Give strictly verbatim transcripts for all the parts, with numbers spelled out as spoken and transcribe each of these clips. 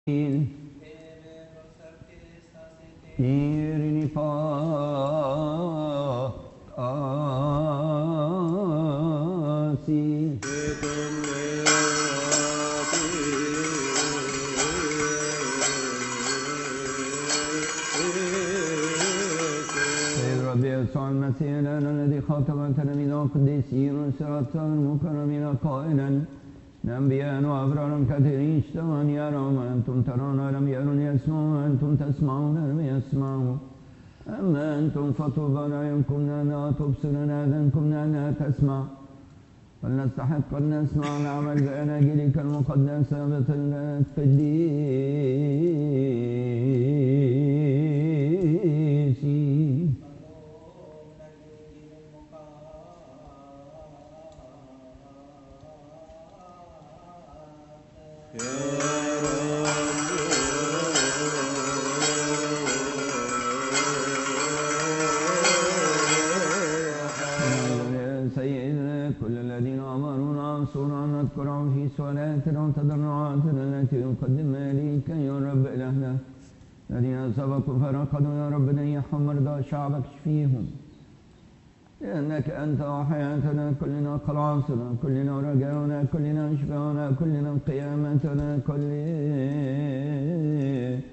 Irini Pasi Rabbi Yesua al-Masih الذي خاطب تلاميذه القديسين وسرت المكرمين قائلا الأنبياء وأبرار كثيرين اشتهوا أن يروا ما أنتم ترون ولم يروا يسمعوا وأنتم تسمعون ولم يسمعوا أما أنتم فطوبى لأعينكم لأنها تبصر آذانكم لأنها تسمع فلنستحق أن نسمع العمل بأناجيلك المقدسة بطلة القديسين نذكره في صلاتنا وتضرعاتنا التي نقدمها إليك يا رب إلهنا الذين سبقوا فرقدوا يا رب نيحهم مرضى شعبك اشفيهم لأنك أنت وحياتنا كلنا خلاصنا كلنا رجاؤنا كلنا شفاؤنا كلنا قيامتنا كلنا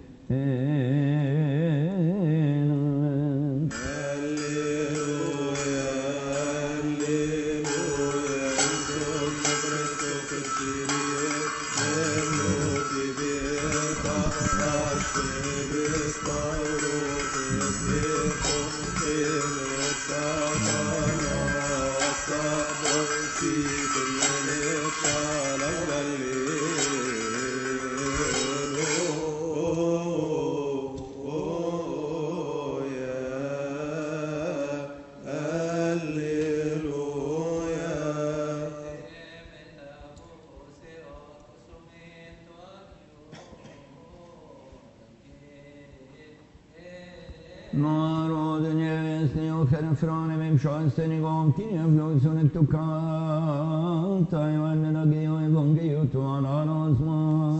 Senigon tinevlo sono toccata e vanno la che io evangelo tu anosma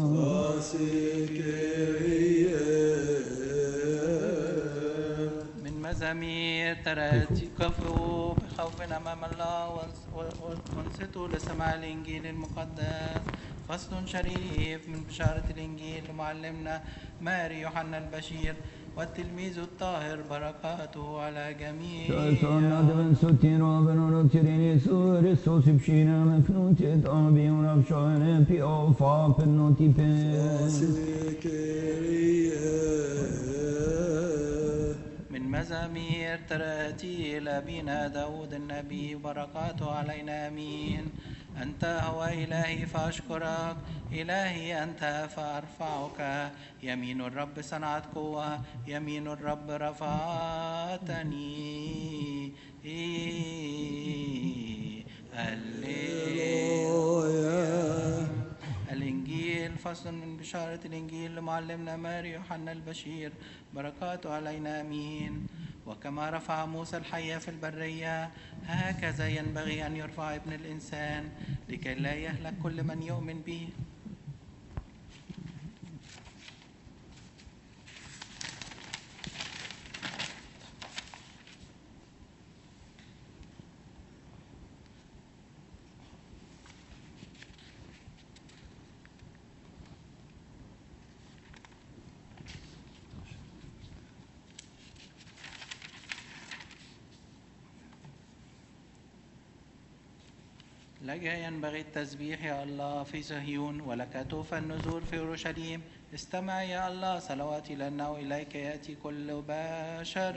من مزامير تراتي كفوا بخوف أمام الله وانصتوا لسماع الإنجيل المقدس فصل شريف من بشارة الإنجيل لمعلمنا ماري يوحنا البشير والتلميذ الطاهر بركاته على جميع سألنا دون ستيرا بنورو تيريني سور سوسي بشينا مفنوتي دابي ونفشانا بي أوفا بنوتي بي من مزامير تراتيل أبينا داود النبي بركاته علينا أمين أنت هو إلهي فأشكرك إلهي أنت فأرفعك يمين الرب صنعت قوة يمين الرب رفعتني هللويا. الإنجيل فصل من بشارة الإنجيل لمعلمنا ماري يوحنا البشير بركاته علينا آمين. وكما رفع موسى الحية في البرية هكذا ينبغي أن يرفع ابن الإنسان لكي لا يهلك كل من يؤمن به. لك ينبغي التسبيح يا الله في صهيون ولك توفى النزول في أورشليم. استمع يا الله صلواتي لأنه إليك يأتي كل بشر.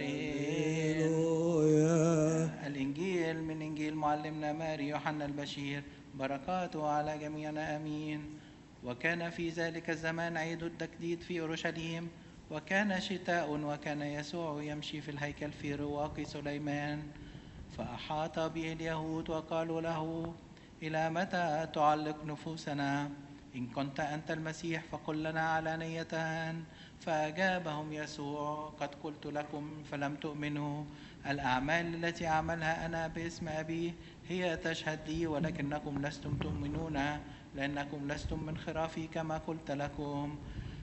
الإنجيل من إنجيل معلمنا ماري يوحنا البشير بركاته على جميعنا آمين. وكان في ذلك الزمان عيد التجديد في أورشليم وكان شتاء وكان يسوع يمشي في الهيكل في رواق سليمان فأحاط به اليهود وقالوا له إلى متى تعلق نفوسنا؟ إن كنت أنت المسيح فقل لنا علانية. فأجابهم يسوع قد قلت لكم فلم تؤمنوا. الأعمال التي أعملها أنا باسم أبي هي تشهد لي ولكنكم لستم تؤمنون لأنكم لستم من خرافي كما قلت لكم.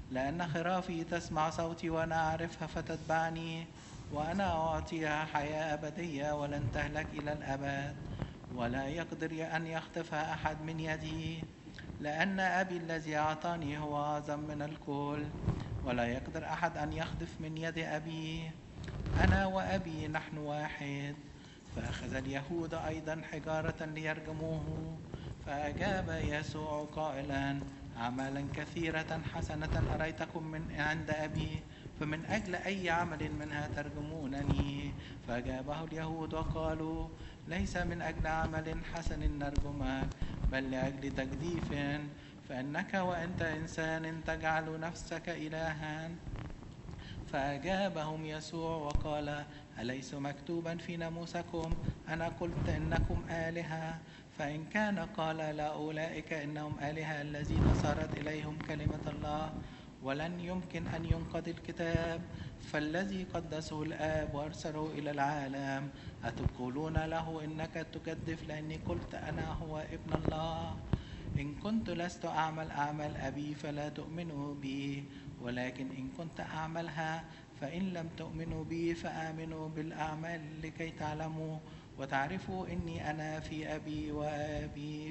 لأن خرافي تسمع صوتي وأنا أعرفها فتتبعني، وأنا أعطيها حياة أبدية ولن تهلك إلى الأبد، ولا يقدر أن يخطفها أحد من يدي، لأن أبي الذي أعطاني هو أعظم من الكل، ولا يقدر أحد أن يخطف من يد أبي. أنا وأبي نحن واحد. فأخذ اليهود أيضا حجارة ليرجموه، فأجاب يسوع قائلا: أعمالا كثيرة حسنة أريتكم من عند أبي، فمن أجل أي عمل منها ترجمونني؟ فأجابه اليهود وقالوا: ليس من أجل عمل حسن نرجمك، بل لأجل تجديف، فإنك وأنت إنسان تجعل نفسك إلها. فأجابهم يسوع وقال: أليس مكتوبا في ناموسكم أنا قلت إنكم آلهة؟ فإن كان قال لأولئك إنهم آلهة الذين صارت إليهم كلمة الله، ولن يمكن أن ينقضي الكتاب، فالذي قدسه الآب وأرسله إلى العالم أتقولون له إنك تجدف لأني قلت أنا هو ابن الله؟ إن كنت لست أعمل أعمال أبي فلا تؤمنوا بي، ولكن إن كنت أعملها فإن لم تؤمنوا بي فآمنوا بالأعمال لكي تعلموا وتعرفوا إني أنا في أبي وأبي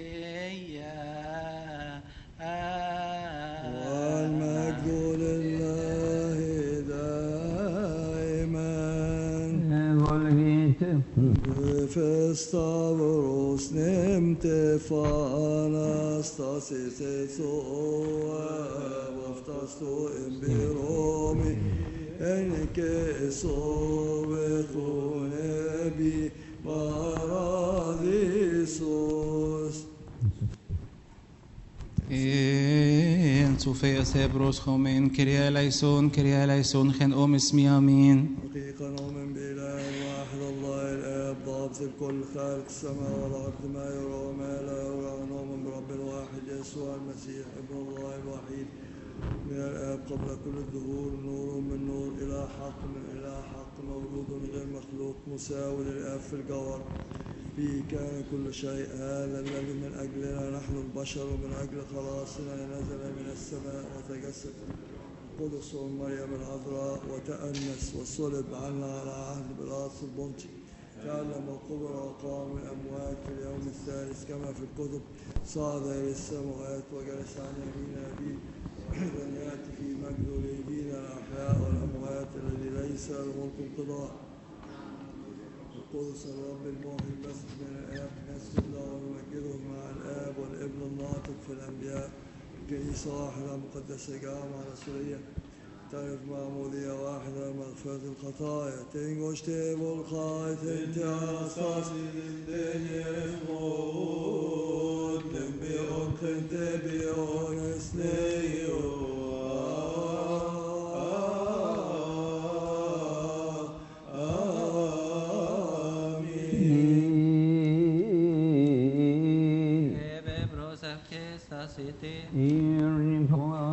فيا. والمجد لله دائما. Förstavros nämnte Anastasис så oftast då en beromi enke så vethonebi paradisos. En Sofia Sebros Homen Kyrie eleison Kyrie eleison Chen Om Ismi Amin. حقيقة نؤمن بإله واحد الله الآب ضابط الكل خالق السماء والأرض ما يرى وما لا يرى، ونؤمن برب الواحد يسوع المسيح ابن الله الوحيد من الآب قبل كل الدهور، نور من نور، إله حق من إله حق، مولود غير مخلوق، مساوي للآب في الجوهر، فيه كان كل شيء. هذا الذي من أجلنا نحن البشر ومن أجل خلاصنا نزل من السماء وتجسد القدس ومريم العذراء وتأنس وصلب عنا على عهد بيلاطس البنطي، تعلم وقبر وقام من الأموات في اليوم الثالث كما في الكتب، صعد إلى السماوات وجلس عن يمين أبيه، أن يأتي في مجده ليدين الأحياء والأموات الذي ليس له ملك انقضاء. القدس الرب المحيي المسجد من الآب نسجد له ونمجده مع الآب والابن الناطق في الأنبياء، كنيسة واحدة مقدسة جامعة رسولية تعرف معمودية واحدة مغفرة الخطايا. تنجوش تيبو الخايت انت عصاصي للدنيا الموت نبيعون خنت بيعون اسنيو إيرني